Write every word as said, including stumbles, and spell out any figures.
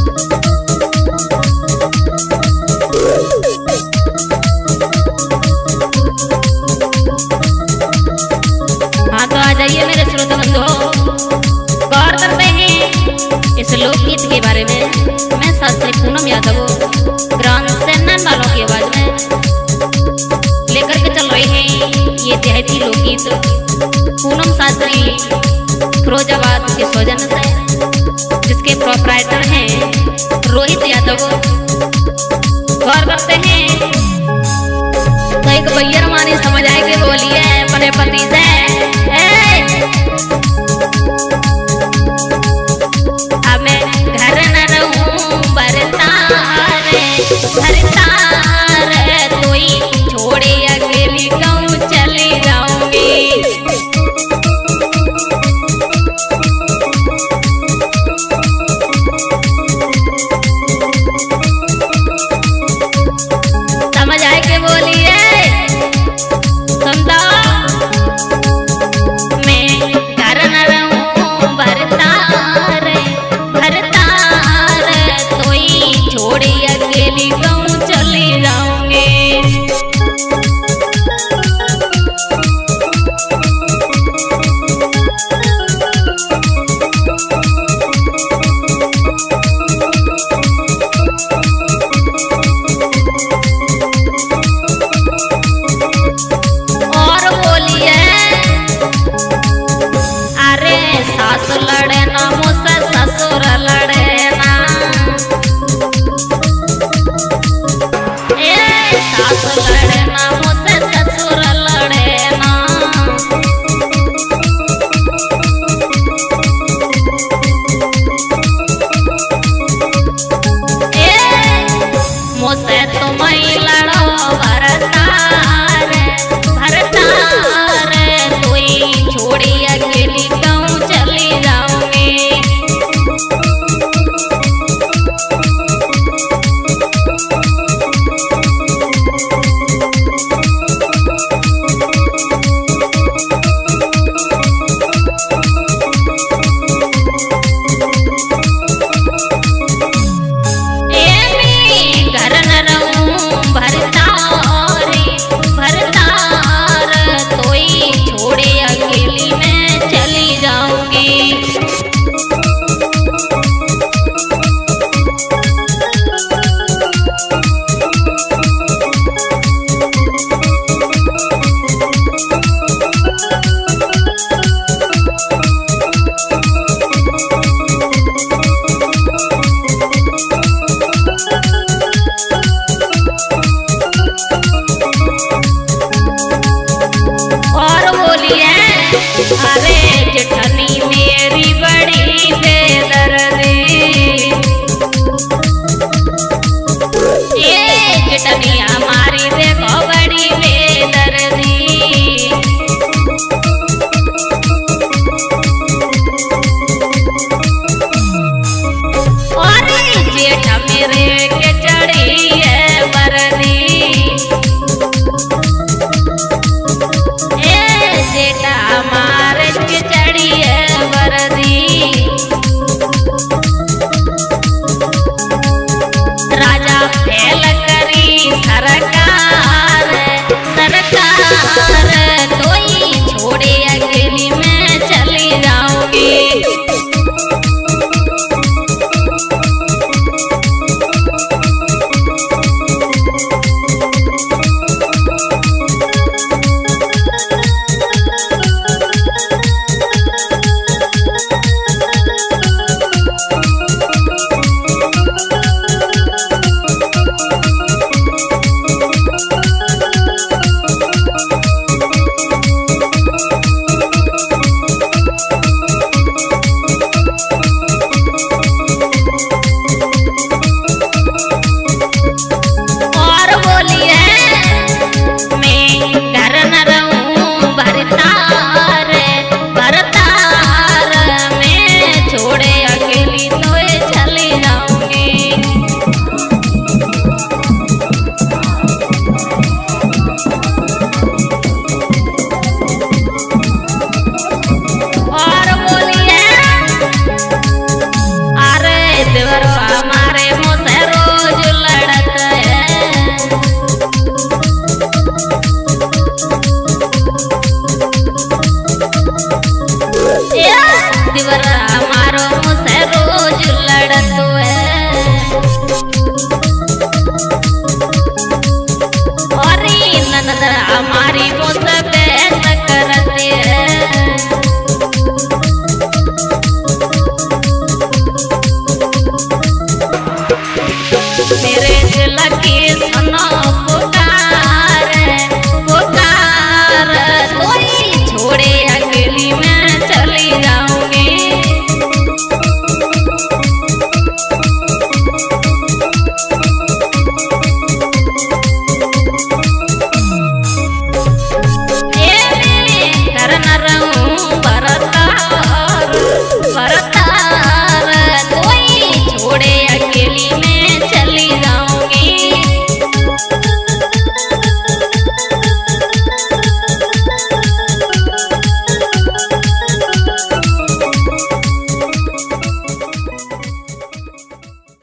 हाँ तो आ जाइए मेरे श्रोता बंधुओं, गौर करते हैं इस लोकगीत के बारे में। मैं शास्त्री पूनम यादव ग्राम सेन्नन वालों की आवाज में लेकर के चल रहे हैं ये देहाती लोकगीत पूनम शास्त्री फिरोजाबाद के सौजन्य से, जिसके प्रोपराइटर हैं रोहित यादव। गौर करते हैं तो एक भैया हमारी समझ आए कि बोलिए अपने पति से, अब मैं घर न रहूं बरतार बरतार, तोई छोड़े अकेली गाँव चली जाऊंगी। समझ आए के बोलिए सुनता, मैं घर न रहूं बरतार बरतार, तोई छोड़े अकेली गाँव चली जाऊंगी। और बोलिए अरे सास लड़े ना मुझसे ससुर लड़े ना, मेरे लकी